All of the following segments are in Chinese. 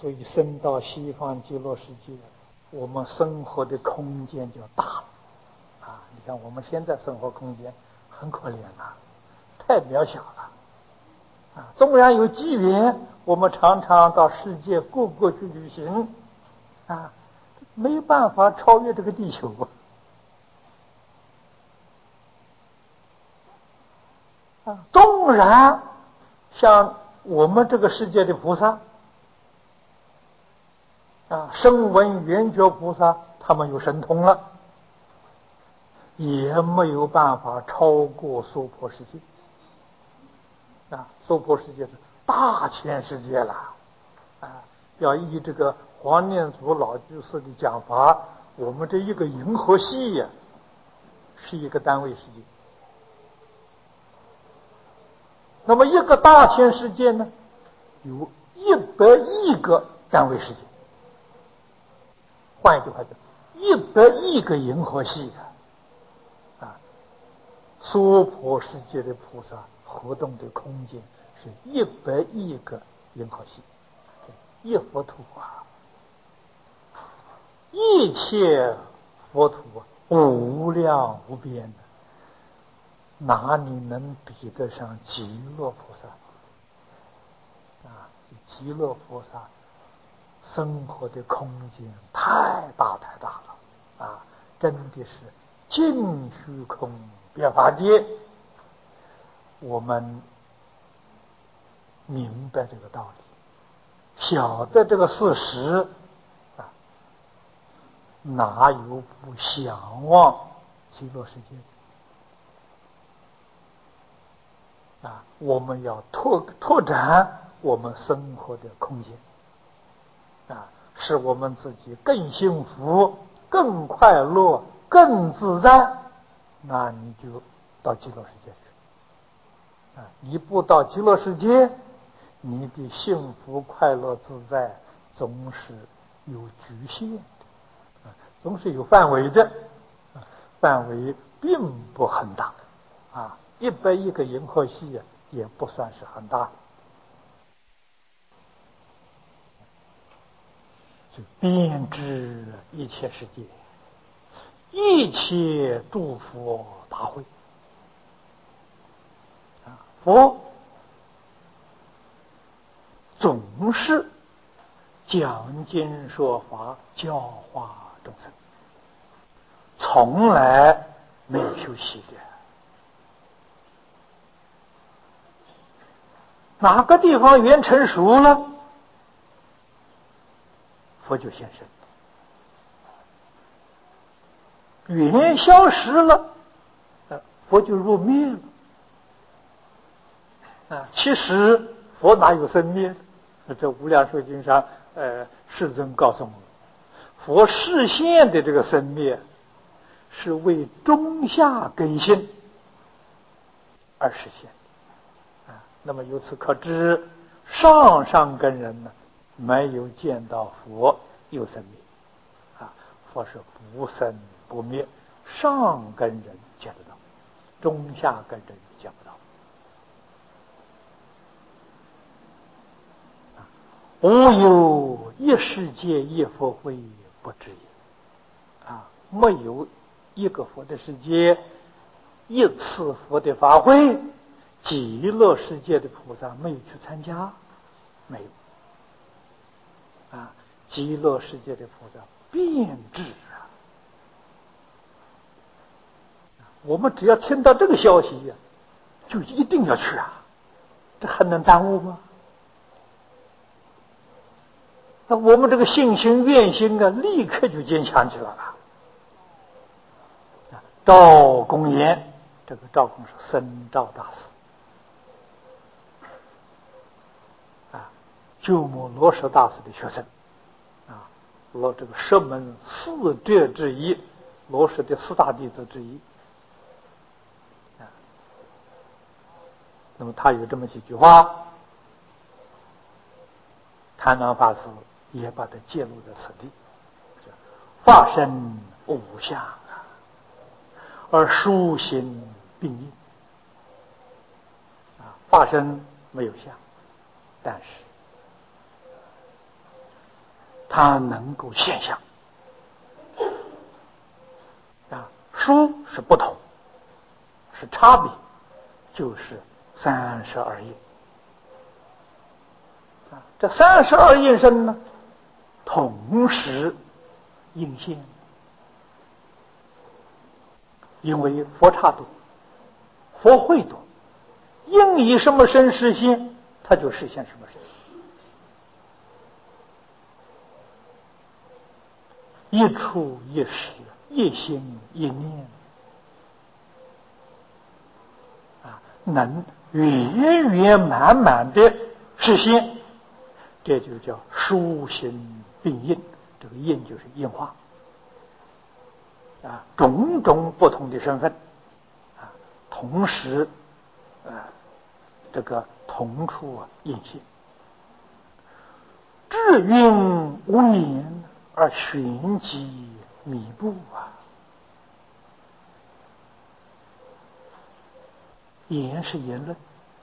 所以升到西方极乐世界，我们生活的空间就大了啊！你看我们现在生活空间很可怜了，太渺小了啊！纵然有机缘，我们常常到世界各国去旅行啊，没办法超越这个地球啊！纵然像我们这个世界的菩萨啊，声闻缘觉菩萨，他们有神通了，也没有办法超过娑婆世界啊！娑婆世界是大千世界了啊！要依这个黄念祖老居士的讲法，我们这一个银河系呀，是一个单位世界。那么一个大千世界呢，有100亿个单位世界。换一句话讲，100亿个银河系啊！娑婆世界的菩萨活动的空间是100亿个银河系，一佛土啊！一切佛土无量无边的，哪里能比得上极乐菩萨啊？极乐菩萨生活的空间太大了啊！真的是尽虚空遍法界。我们明白这个道理，晓得这个事实啊，哪有不向往极乐世界的啊？我们要拓展我们生活的空间啊，使我们自己更幸福、更快乐、更自在，那你就到极乐世界去啊！你不到极乐世界，你的幸福、快乐、自在总是有局限的啊，总是有范围的啊，范围并不很大啊！100亿个银河系也不算是很大。遍知一切世界，一切诸佛大会啊！佛总是讲经说法，教化众生，从来没有休息的。哪个地方缘成熟了，佛就现身；缘消失了，佛就入灭了。啊，其实佛哪有生灭？这无量寿经上，世尊告诉我们，佛示现的这个生灭，是为中下根性而实现。啊，那么由此可知，上根人呢，没有见到佛有生灭。啊，佛是不生不灭，上根人见得到，中下根人见不到。无有一世界一佛会不知也啊！没有一个佛的世界，一次佛的法会，极乐世界的菩萨没有去参加，没有啊！极乐世界的菩萨遍知啊！我们只要听到这个消息呀，就一定要去啊！这还能耽误吗？那我们这个信心愿心啊，立刻就坚强起来了。赵公言，这个赵公是僧赵大师啊，鸠摩罗什大师的学生啊，这个十门四哲之一，罗什的4大弟子之一啊。那么他有这么几句话，贪婪法师也把它揭露在此地：法身无相啊，而殊心并应啊。法身没有相，但是它能够现象。殊是不同，是差别，就是32应。这32应身呢，同时应现。因为佛刹多，佛慧多，应以什么身实现，它就实现什么身。一处一时，一心一念，能圆圆满满的实现，这就叫殊心并应。这个应就是应化种种不同的身份同时这个同处应现，智蕴无言而玄机弥布言是言论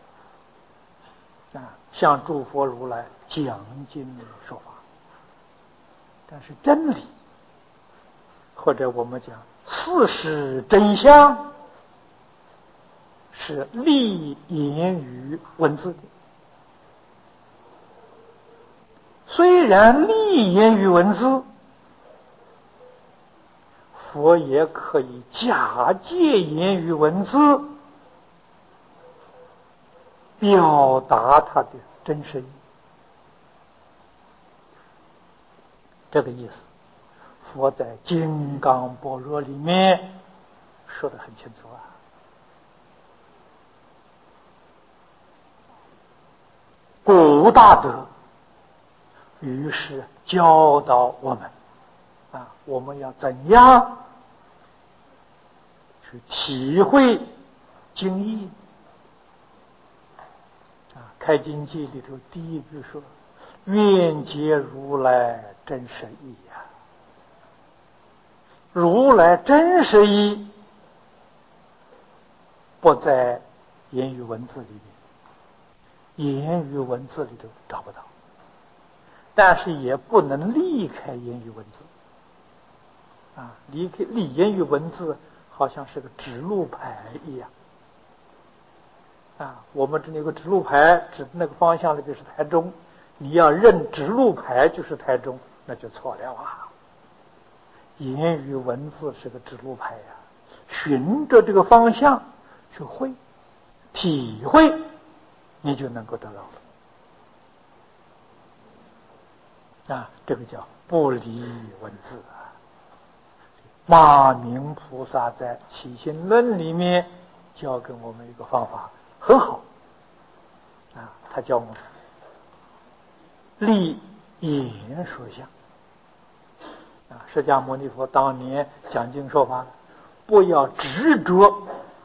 向诸佛如来讲经说法，但是真理或者我们讲事实真相是立言于文字的。虽然立言于文字，佛也可以假借言于文字表达它的真实意。这个意思佛在金刚般若里面说得很清楚古大德于是教导我们我们要怎样去体会经义开经记里头第一句说愿解如来真实义如来真实义不在言语文字里面，言语文字里头找不到，但是也不能离开言语文字离言语文字好像是个指路牌一样我们这里有个指路牌指的那个方向里就是台中，你要认指路牌就是台中，那就错了言语文字是个指路牌循着这个方向去会体会，你就能够得到这个叫不离文字马明菩萨在起心论里面教给我们一个方法很好他教我们立言说相释迦牟尼佛当年讲经说法，不要执着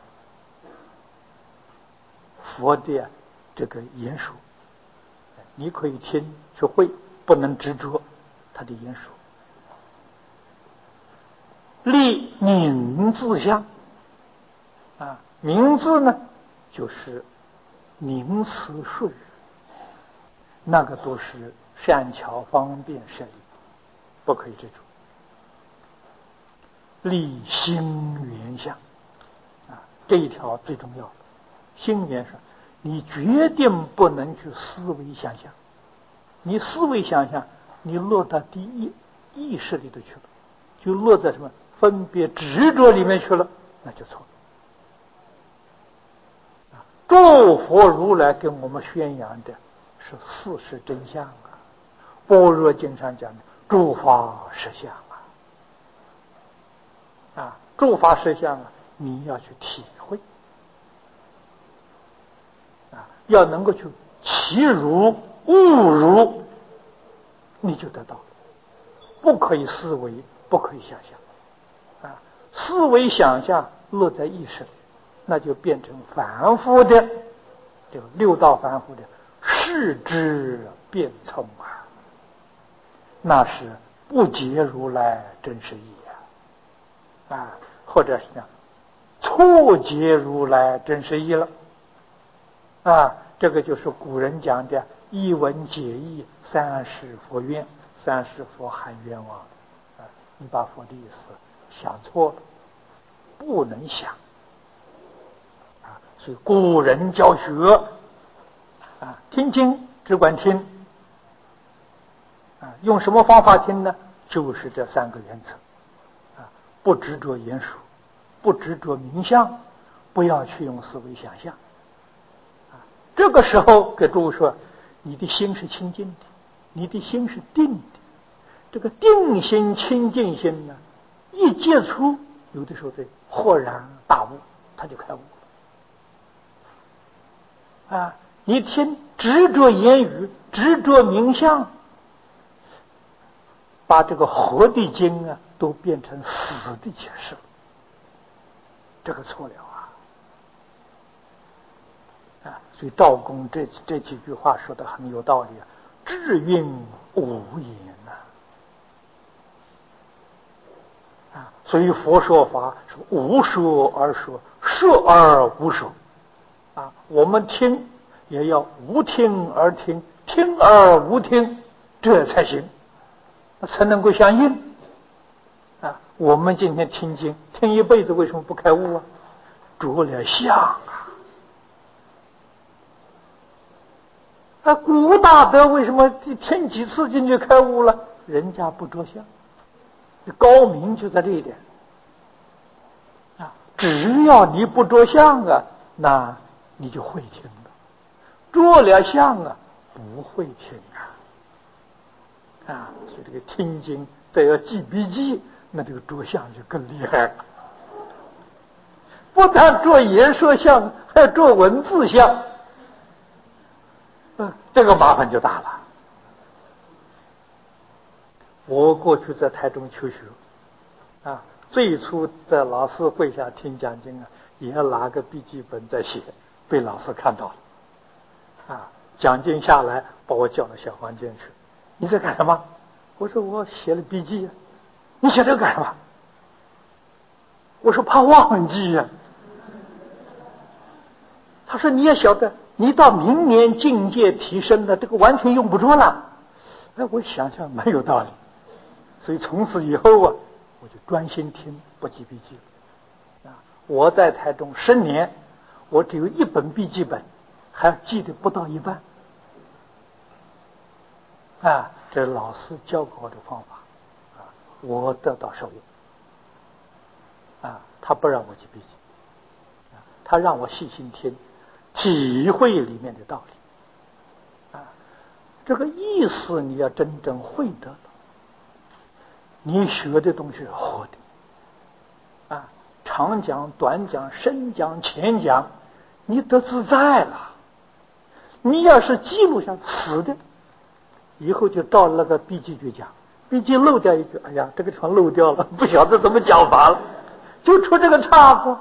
佛的这个言说，你可以听去会，不能执着他的言说。立名字相名字呢就是名词术语，那个都是善巧方便胜利，不可以执着。立心缘相这一条最重要的。心缘上你决定不能去思维想象，你思维想象你落到第一意识里头去了，就落在什么分别执着里面去了，那就错了诸佛如来跟我们宣扬的是事实真相般若经上讲的诸法实相诸法实相你要去体会要能够去其如悟如，你就得到了。不可以思维，不可以想象思维想象落在意识里，那就变成凡夫的这个六道凡夫的视之变聪那是不解如来真实义或者是讲错解如来真实义了这个就是古人讲的一文解义，三世佛愿， 三世佛喊冤枉啊！你把佛的意思想错了，不能想啊！所以古人教学啊，听经只管听啊，用什么方法听呢？就是这三个原则啊：不执着言说，不执着名相，不要去用思维想象啊。这个时候给诸位说，你的心是清净的，你的心是定的。这个定心清净心呢，一接触，有的时候得豁然大悟，他就开悟了啊！你听执着言语，执着名相，把这个活的经啊都变成死的解释了，这个错了啊！所以赵公这几句话说的很有道理啊，智蕴无言呐啊！所以佛说法是无说而说，说而无说啊！我们听也要无听而听，听而无听，这才行，才能够相应啊！我们今天听经听一辈子，为什么不开悟啊？着了相啊！古大德为什么听几次经就开悟了？人家不着相，高明就在这一点啊！只要你不着相啊，那你就会听了；着了相啊，不会听啊！所以这个听经再要记笔记，那这个着相就更厉害了。不但着言说相，还要着文字相，这个麻烦就大了。我过去在台中求学啊，最初在老师会下听讲经啊，也拿个笔记本在写，被老师看到了啊。讲经下来，把我叫到小房间去，你在干什么？我说我写了笔记。你写这个干什么？我说怕忘记呀。他说你也晓得，你到明年境界提升了，这个完全用不着了。哎，我想想蛮有道理，所以从此以后啊，我就专心听，不记笔记了啊。我在台中10年，我只有1本笔记本，还记得不到一半啊。这是老师教给我的方法啊，我得到受用啊。他不让我记笔记啊，他让我细心听，体会里面的道理啊。这个意思你要真正会得了，你学的东西是活的啊，长讲短讲深讲浅讲，你得自在了。你要是记录下死的，以后就到那个笔记去讲，笔记漏掉一句，哎呀，这个地方漏掉了，不晓得怎么讲法了，就出这个岔子。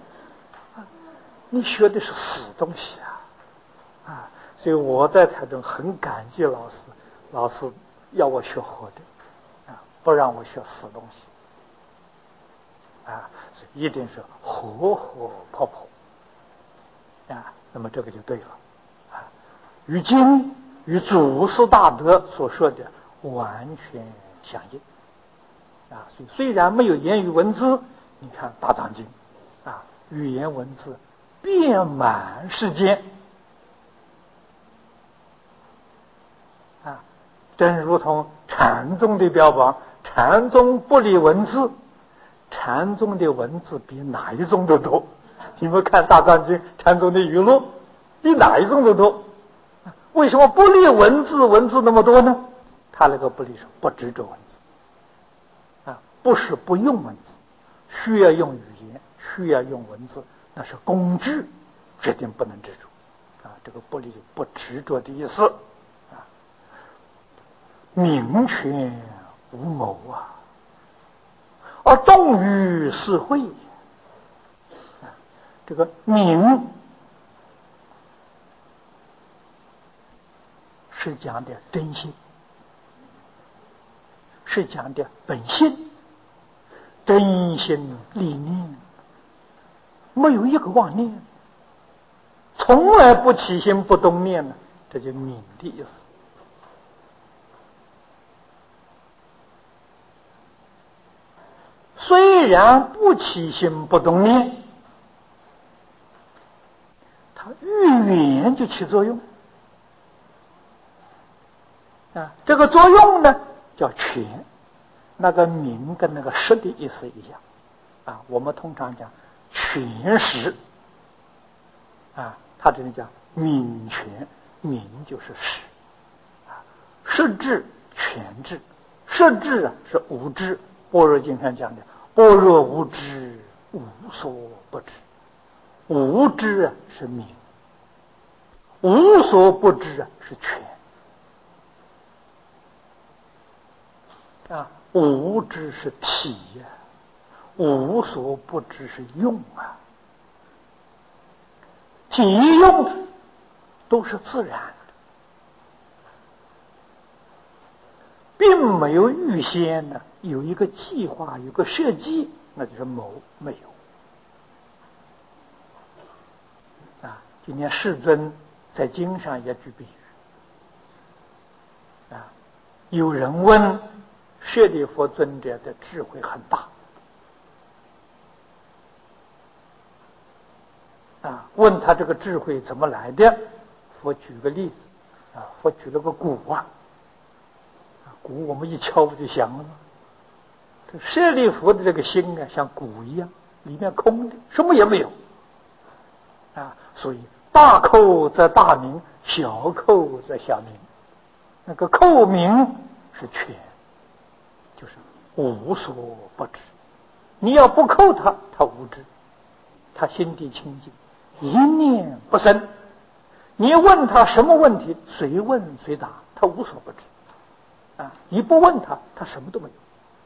你学的是死东西啊！所以我在台中很感激老师，老师要我学活的啊，不让我学死东西啊，所以一定是活活泼泼啊，那么这个就对了啊，与经与祖师大德所说的完全相应啊。所以虽然没有言语文字，你看大藏经啊，语言文字遍满世间啊，正如同禅宗的标榜，禅宗不离文字，禅宗的文字比哪一宗都多。你们看大藏经禅宗的语录比哪一宗都多，为什么不离文字？文字那么多呢？他那个不离是不执着文字啊，不是不用文字，需要用语言，需要用文字，那是工具，决定不能执着啊。这个不离不执着的意思啊，明权无谋啊，而重于是慧啊。这个明是讲的真心，是讲的本性，真心立念，没有一个妄念，从来不起心不动念呢，这就明的意思虽然不起心不动念，它愈远就起作用啊。这个作用呢叫全，那个明跟那个实的意思一样啊。我们通常讲全实啊，它这里讲明全，明就是实啊，实智全智，实智啊是无知。般若经上讲的般若无知，无所不知。无知啊是明，无所不知啊是全啊。无知是体呀，无所不知是用啊。体用都是自然的，并没有预先呢有一个计划，有个设计，那就是没有啊。今天世尊在经上也举比喻啊，有人问舍利弗尊者的智慧很大啊，问他这个智慧怎么来的？我举个例子啊，我举了个鼓啊，鼓我们一敲不就响了吗？这舍利弗的这个心啊，像鼓一样，里面空的，什么也没有啊。所以大扣则大明，小扣则小明。那个扣明是全，就是无所不知。你要不扣他，他无知，他心地清净，一念不生。你问他什么问题，随问随答，他无所不知啊。你不问他，他什么都没有。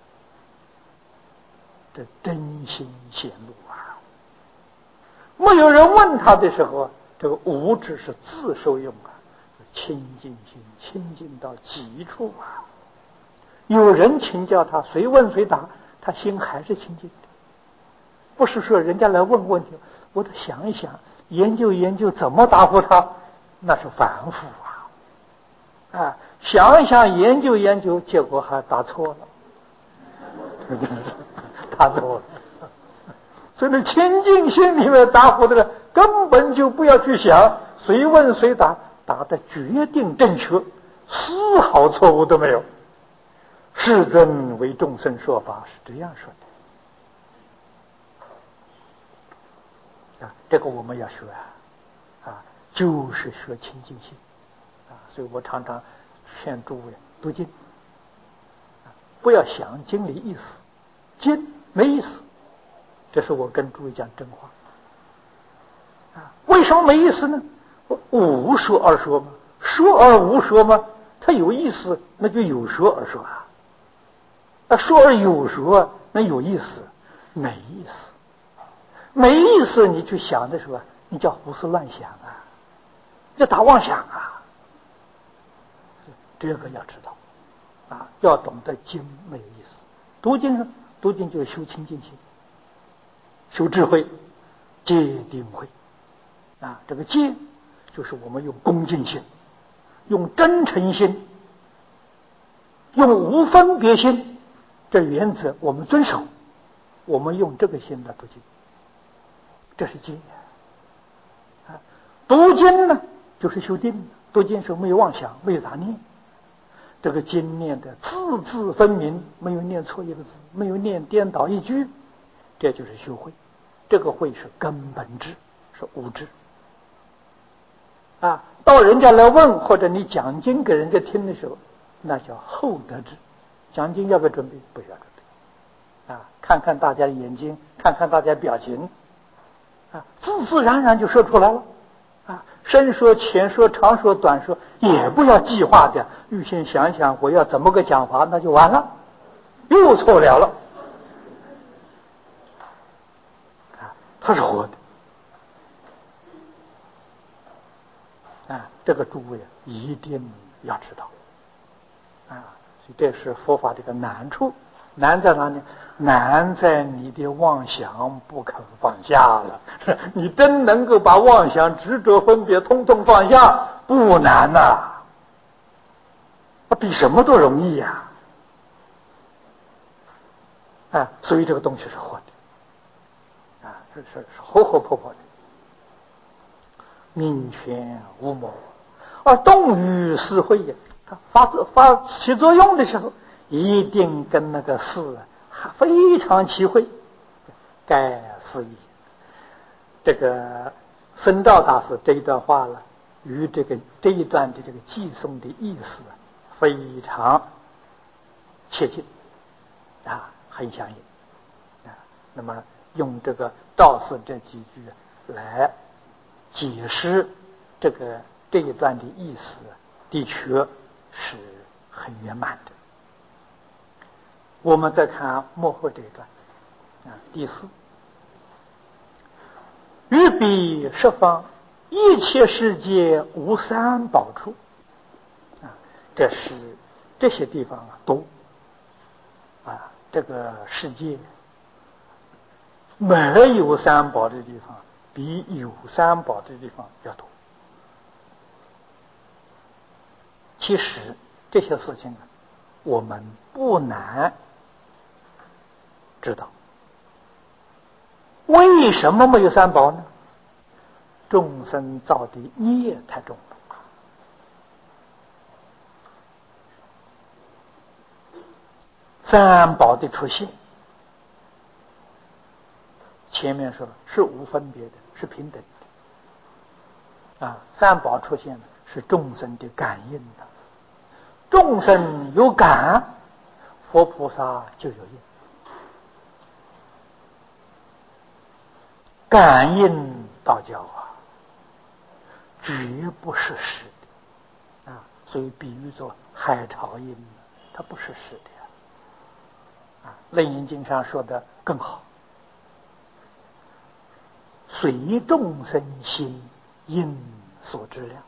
这真心显露啊！没有人问他的时候，这个无知是自受用啊，清净心清净到极处啊。有人请教他，随问随答，他心还是清净的。不是说人家来问问题，我得想一想，研究研究怎么答复他，那是凡夫啊！想一想，研究研究，结果还答错了，答错了。所以那清净心里面答复的人，根本就不要去想，随问随答，答的决定正确，丝毫错误都没有。世尊为众生说法是这样说的啊，这个我们要学啊，就是学清净心啊。所以我常常劝诸位读经啊，不要想经里意思，经没意思。这是我跟诸位讲真话啊。为什么没意思呢？无说而说嘛，说而无说嘛，它有意思，那就有说而说啊。说而有说，那有意思，没意思，没意思。你去想的时候，你叫胡思乱想啊，叫打妄想啊。这个要知道啊，要懂得经没有意思。读经呢，读经就是修清净心，修智慧，戒定慧啊。这个戒就是我们用恭敬心，用真诚心，用无分别心。这原则我们遵守，我们用这个心来读经，这是戒啊。读经呢，就是修定。读经时候没有妄想，没有杂念，这个经念的字字分明，没有念错一个字，没有念颠倒一句，这就是修慧。这个慧是根本智，是无知啊。到人家来问，或者你讲经给人家听的时候，那叫后得智。讲经要不要准备？不需要准备啊！看看大家的眼睛，看看大家表情啊，自自然然就说出来了啊。深说、浅说、长说、短说，也不要计划的，预先想想我要怎么个讲法，那就完了，又错了啊！它是活的啊，这个诸位一定要知道啊。这是佛法这个难处，难在哪里？难在你的妄想不肯放下了。你真能够把妄想、执着、分别通通放下，不难呐，比什么都容易呀！ 所以这个东西是活的，是活活泼泼的，名全无魔。而动于思会也，它发起作用的时候，一定跟那个事非常契会。盖是义。这个僧肇大师这一段话了，与这一段的这个寄送的意思非常切近很相应那么用这个肇事这几句来解释这一段的意思，的确是很圆满的。我们再看末后这一段第四，于彼十方一切世界无三宝处这些地方多这个世界没有三宝的地方比有三宝的地方要多。其实这些事情我们不难知道。为什么没有三宝呢？众生造的业太重了。三宝的出现，前面说是无分别的，是平等的三宝出现是众生的感应的，众生有感，佛菩萨就有应。感应道教绝不是实的所以比喻作海潮音，它不是实的楞严经上说的更好，随众生心因所知量，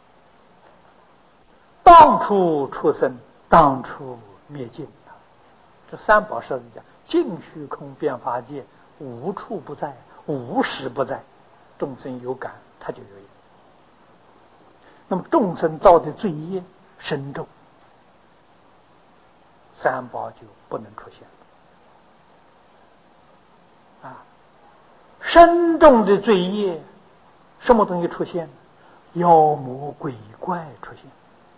当处出生，当处灭尽这三宝设讲尽虚空遍法界，无处不在，无时不在，众生有感，他就有应。那么众生造的罪业深重，三宝就不能出现深重的罪业，什么东西出现？妖魔鬼怪出现，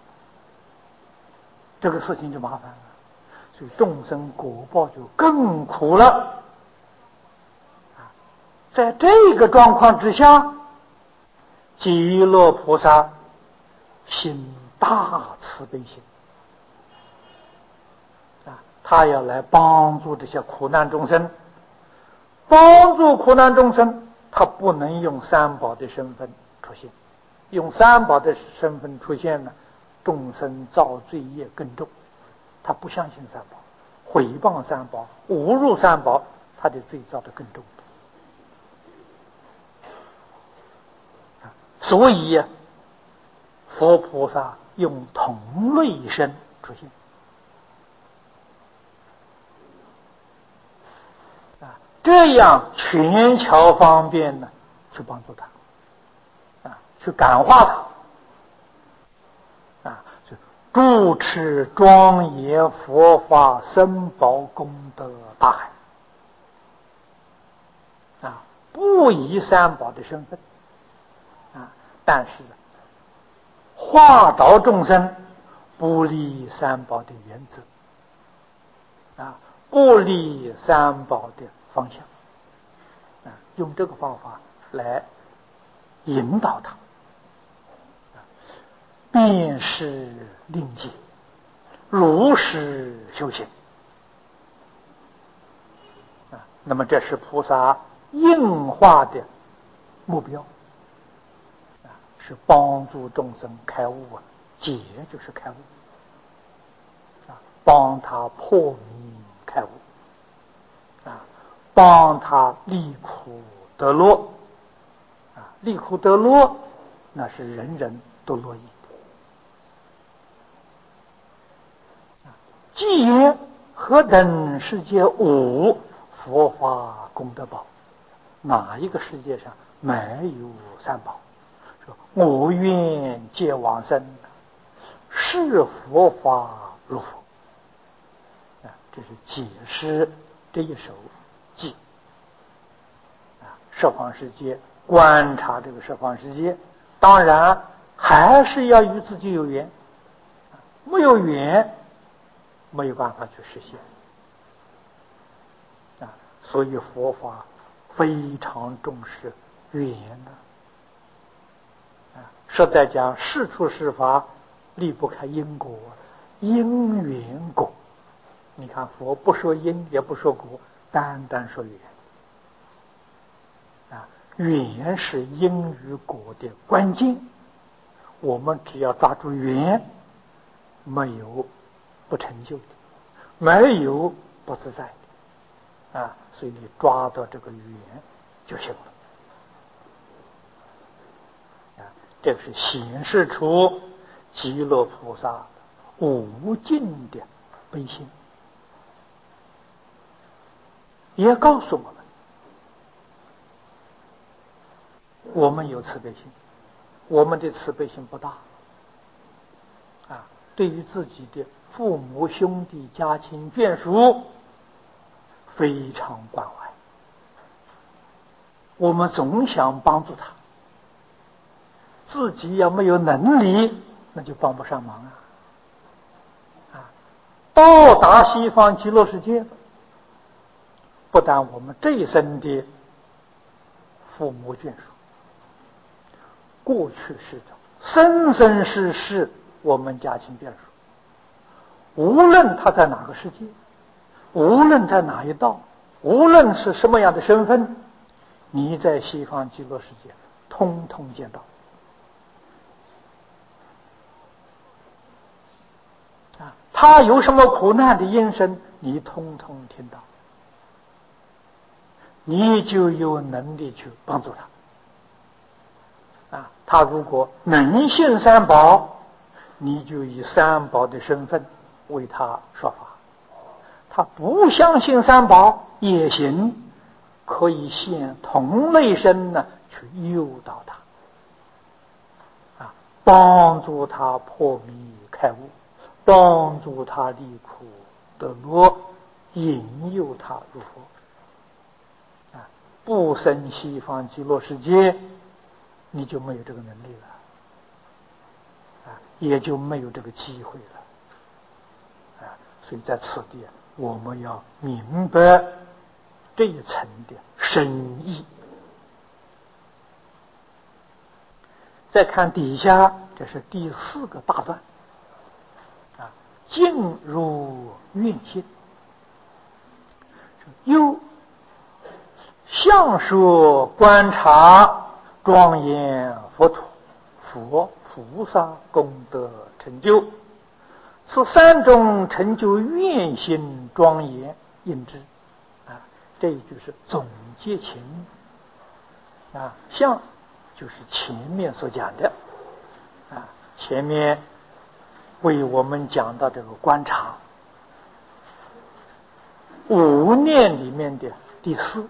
这个事情就麻烦了，所以众生果报就更苦了在这个状况之下，极乐菩萨心大慈悲心他要来帮助这些苦难众生。帮助苦难众生，他不能用三宝的身份出现，用三宝的身份出现呢，众生造罪业更重，他不相信三宝，毁谤三宝，侮辱三宝，他的罪造得更重。所以佛菩萨用同类身出现这样权巧方便呢，去帮助他去感化他主持庄严佛法僧宝功德大海不以三宝的身份但是化导众生不离三宝的原则不离三宝的方向用这个方法来引导他辨识令解，如实修行那么这是菩萨应化的目标是帮助众生开悟解就是开悟帮他破迷开悟帮他离苦得乐离苦得乐，那是人人都乐意的既言何等世界无佛法功德宝，哪一个世界上没有三宝？说我愿皆往生，是佛法如佛这是解释这一首记十方世界，观察这个十方世界，当然还是要与自己有缘，没有缘没有办法去实现所以佛法非常重视缘实在讲，事出世法离不开因果，因缘果。你看佛不说因，也不说果，单单说缘缘是因与果的关键。我们只要抓住缘，没有不成就的，没有不自在的所以你抓到这个缘就行了这是显示出极乐菩萨无尽的悲心，也告诉我们有慈悲心，我们的慈悲心不大对于自己的父母兄弟家亲眷属非常关怀，我们总想帮助他，自己要没有能力那就帮不上忙到达西方极乐世界，不但我们这一生的父母眷属，过去世的生生世世我们家亲眷属，无论他在哪个世界，无论在哪一道，无论是什么样的身份，你在西方极乐世界通通见到他有什么苦难的音声，你通通听到，你就有能力去帮助他他如果能信三宝，你就以三宝的身份为他说法，他不相信三宝也行，可以现同类身去诱导他帮助他破迷开悟，帮助他离苦得乐，引诱他入佛不生西方极乐世界，你就没有这个能力了也就没有这个机会了所以在此地我们要明白这一层的深意。再看底下，这是第4个大段进入愿心，又相说观察庄严佛土，佛菩萨功德成就，此3种成就愿心庄严应知这一句是总结情相就是前面所讲的前面为我们讲到这个观察5念里面的第4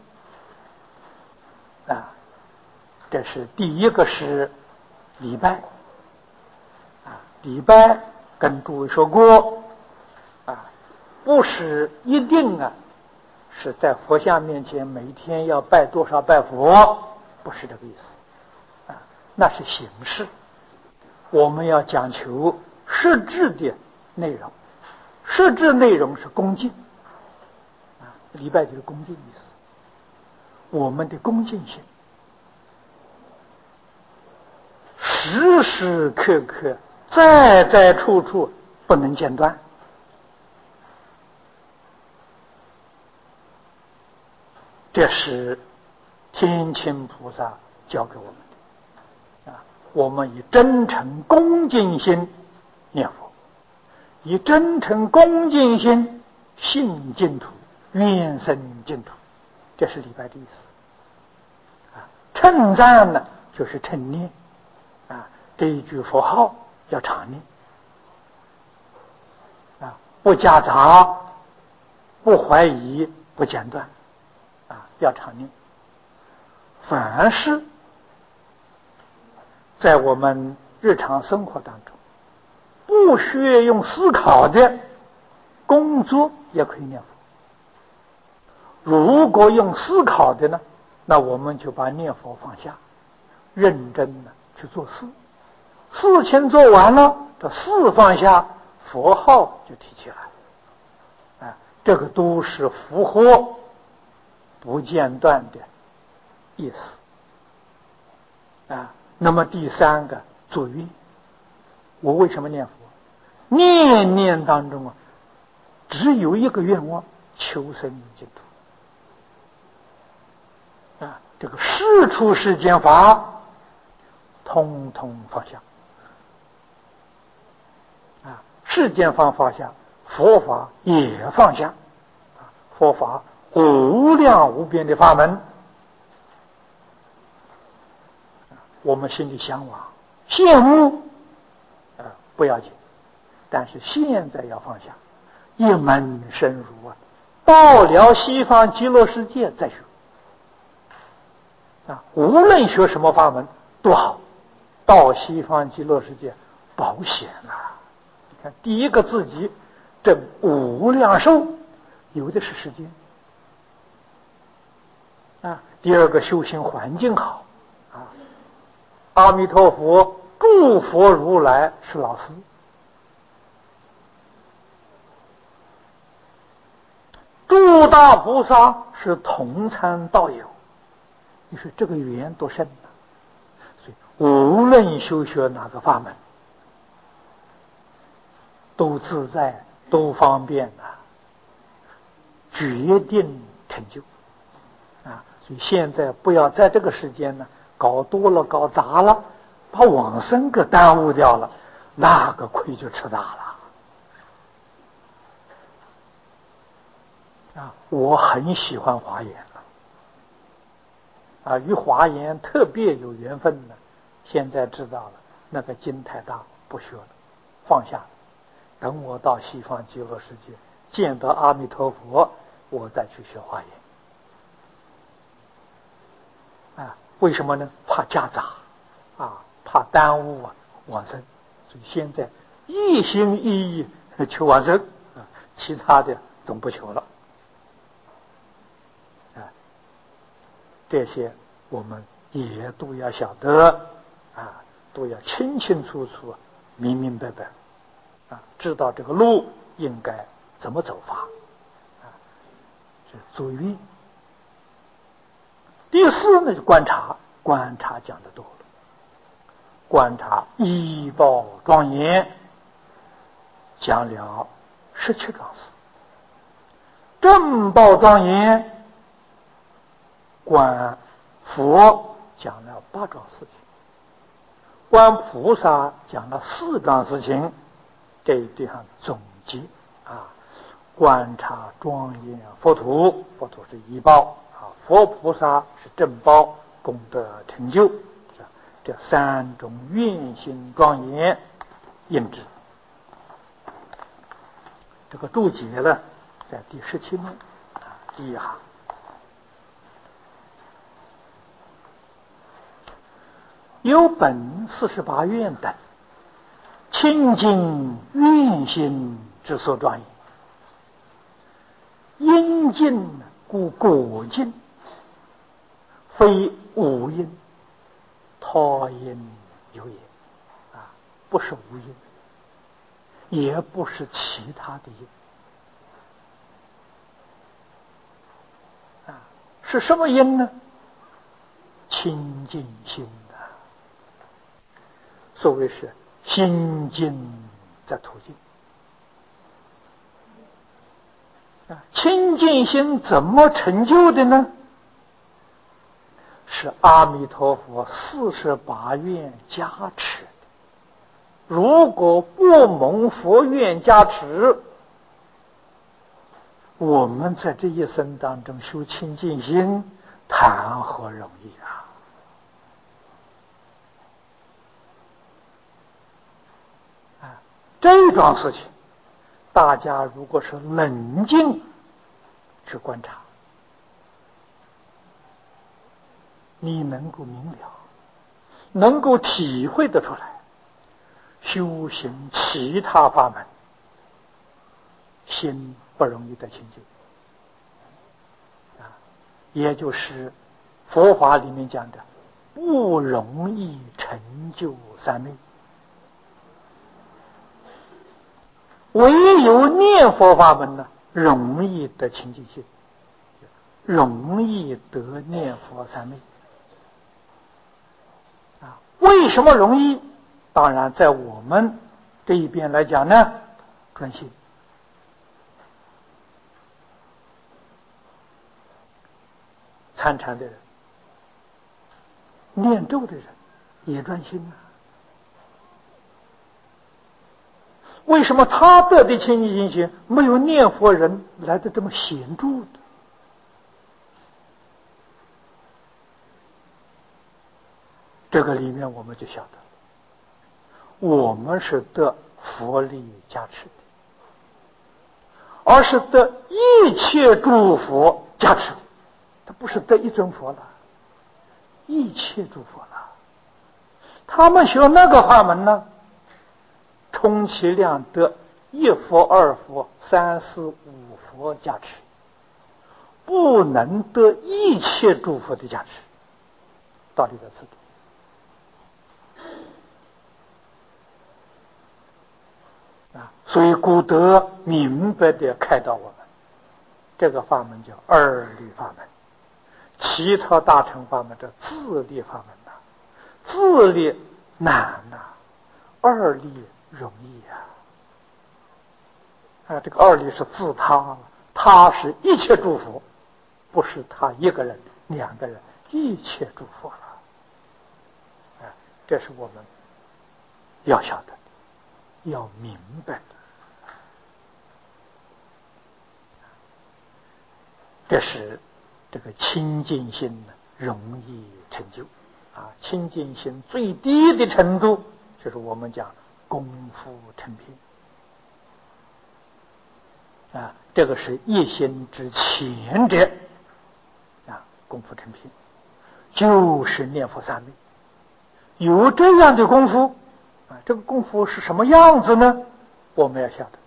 这是第一个是礼拜礼拜跟诸位说过不是一定是在佛像面前每天要拜多少拜佛，不是这个意思那是形式，我们要讲求实质的内容，实质内容是恭敬礼拜就是恭敬意思，我们的恭敬心时时刻刻在在处处不能间断这是天亲菩萨教给我们的我们以真诚恭敬心念佛，以真诚恭敬心信净土，愿生净土，这是礼拜的意思称赞呢就是称念这一句佛号要常念不夹杂，不怀疑，不间断要常念。凡是在我们日常生活当中不需要用思考的工作也可以念佛， 如果用思考的呢，那我们就把念佛放下，认真的去做事。事情做完了，这事放下，佛号就提起来。这个都是符合不间断的意思。那么第三个作愿，我为什么念佛？念念当中只有一个愿望，求生净土。这个世出世间法，通通放下。世间法放下，佛法也放下。佛法无量无边的法门，我们心里向往、羡慕，不要紧，但是现在要放下，一门深入到了西方极乐世界再学。无论学什么法门多好，到西方极乐世界保险啊！你看，第一个自己证无量寿，有的是时间。第二个修行环境好。阿弥陀佛、诸佛如来是老师，诸大菩萨是同参道友。你说这个缘多深呢？所以无论修学哪个法门，都自在，都方便决定成就。所以现在不要在这个时间呢搞多了、搞砸了，把往生给耽误掉了，那个亏就吃大了。我很喜欢华严与华严特别有缘分呢。现在知道了，那个经太大，不学了，放下了。等我到西方极乐世界见到阿弥陀佛，我再去学华严。为什么呢？怕夹杂怕耽误往生。所以现在一心一意求往生，其他的总不求了。这些我们也都要晓得都要清清楚楚、明明白白知道这个路应该怎么走法。这作愿。第四呢，就观察。观察讲的多了，观察依报庄严，讲了17桩事。正报庄严，观佛讲了8桩事情，观菩萨讲了4桩事情。这一地方总结观察庄严佛土，佛土是依报佛菩萨是正报，功德成就。这3种愿行庄严应知。这个注解呢，在第17面第1行。有本48愿等，清净愿行之所庄严。因尽故果尽，非无因，他因有也不是无因，也不是其他的因是什么因呢？清净心所谓是心净则土净。清净心怎么成就的呢？是阿弥陀佛48愿加持的。如果不蒙佛愿加持，我们在这一生当中修清净心，谈何容易这桩事情，大家如果是冷静去观察，你能够明了，能够体会得出来。修行其他法门，心不容易得清净也就是佛法里面讲的不容易成就三昧，唯有念佛法门呢，容易得清净心，容易得念佛三昧。为什么容易？当然在我们这一边来讲呢，专心。参禅的人，念咒的人也专心啊。为什么他得的清净心没有念佛人来的这么显著的？这个里面我们就晓得，我们是得佛力加持的，而是得一切诸佛加持的。他不是得一尊佛了，一切诸佛了。他们学那个法门呢，充其量得一佛、二佛、三四五佛加持，不能得一切诸佛的加持。道理在此地。所以古德明白地开导我们，这个法门叫二力法门，其他大乘法门叫自力法门呐。自力难呐，二力容易啊！这个二力是自他了，他是一切诸佛，不是他一个人、两个人，一切诸佛了。这是我们要晓得、要明白的。这是这个清净心呢，容易成就清净心最低的程度，就是我们讲功夫成片这个是一心之前者功夫成片，就是念佛三昧。有这样的功夫这个功夫是什么样子呢？我们要晓得，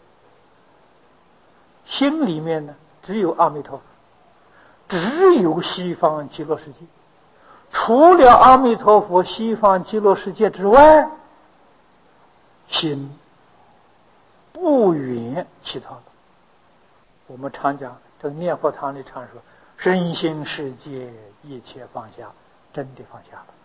心里面呢只有阿弥陀佛，只有西方极乐世界，除了阿弥陀佛、西方极乐世界之外，心不缘其他的。我们常讲这个念佛堂里常说，身心世界一切放下，真的放下了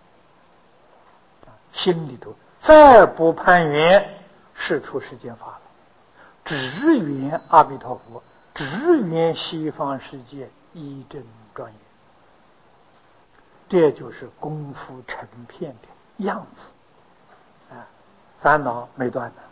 心里头再不攀缘世出世间法了，只缘阿弥陀佛，只缘西方世界一真庄严。这就是功夫成片的样子烦恼没断的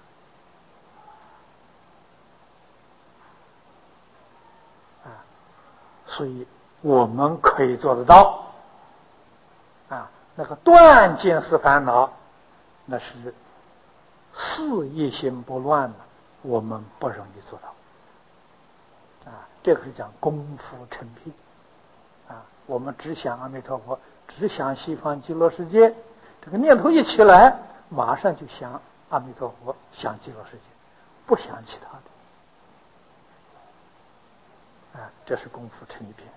所以我们可以做得到那个断见思烦恼，那是事一心不乱的，我们不容易做到这个是讲功夫成片我们只想阿弥陀佛，只想西方极乐世界，这个念头一起来，马上就想阿弥陀佛，想极乐世界，不想其他的这是功夫成一片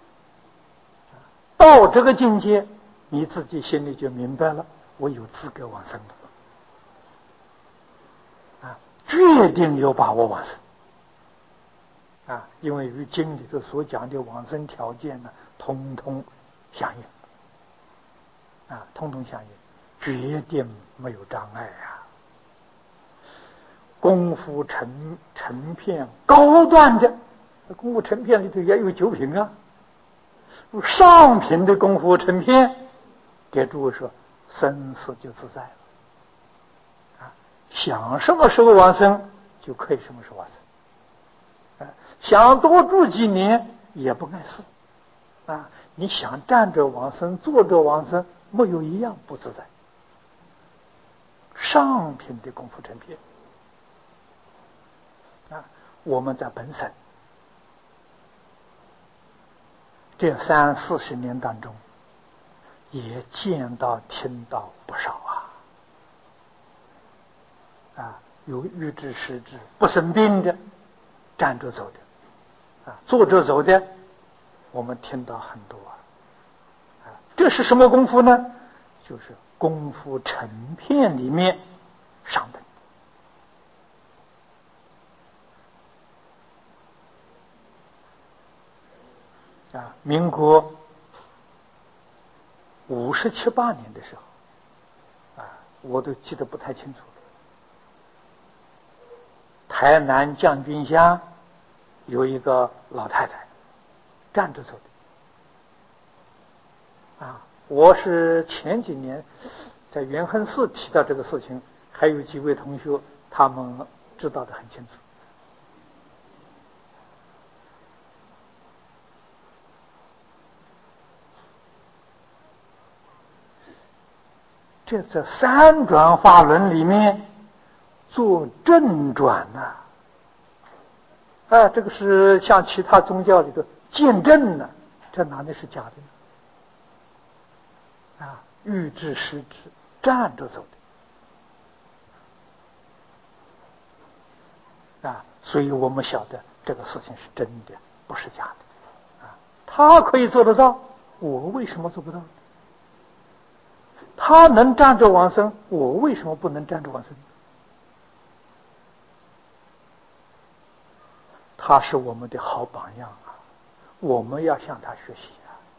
到这个境界，你自己心里就明白了，我有资格往生了决定有把握往生因为与经里头所讲的往生条件呢，通通相应通通相应，决定没有障碍功夫成片高端的功夫成片里头也有九品上品的功夫成片，给诸位说生死就自在了想什么时候往生就可以什么时候往生想多住几年也不碍事你想站着往生、坐着往生，没有一样不自在。上品的功夫成片我们在本省这30-40年当中，也见到听到不少有预知时至不生病的，站着走的坐着走的， 我们听到很多这是什么功夫呢？就是功夫成片里面上等民国57、8年的时候我都记得不太清楚了。台南将军乡有一个老太太站着走的我是前几年在元亨寺提到这个事情，还有几位同学他们知道的很清楚。这在三转法轮里面做正转这个是像其他宗教里的见证呢，这哪里是假的呢？欲知实知，站着走的所以我们晓得这个事情是真的，不是假的他可以做得到，我为什么做不到？他能站着往生，我为什么不能站着往生？他是我们的好榜样我们要向他学习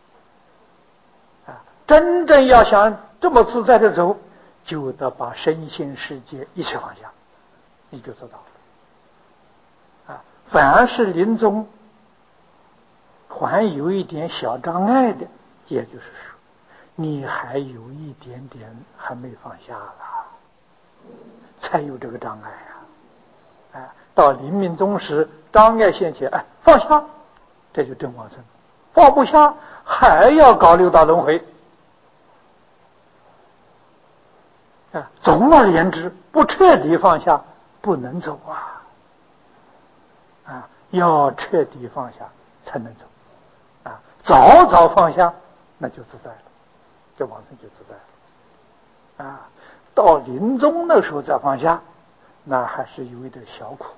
真正要想这么自在的走，就得把身心世界一起放下，你就做到了凡是临终还有一点小障碍的，也就是说你还有一点点还没放下了，才有这个障碍到临命终时障碍现前放下，这就真往生。放不下还要搞六道轮回总而言之，不彻底放下不能走要彻底放下才能走早早放下那就自在了，这往生就自在了到临终的时候再放下，那还是有一点小苦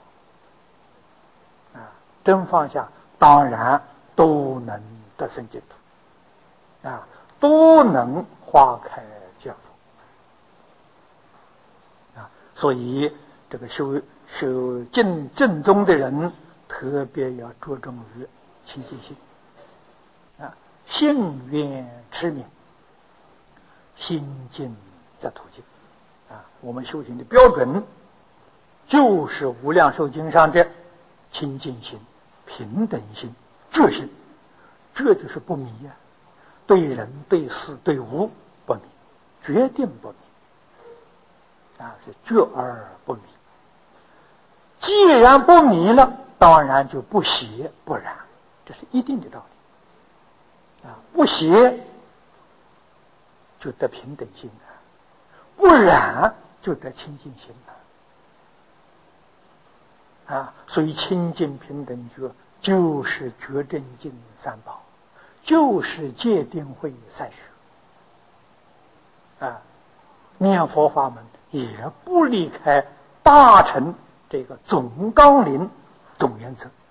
真放下当然都能得生净土都能花开见佛所以这个修正宗的人特别要着重于清净心信愿持名，心净则土净我们修行的标准就是《无量寿经》上的清净心、平等心、觉心，这就是不迷对人对事对物不迷，决定不迷是觉而不迷。既然不迷了，当然就不邪不染，这是一定的道理不邪就得平等心不染就得清净心所以清净平等觉就是觉正净三宝，就是戒定慧三学念佛法门也不离开大乘这个总纲领总原则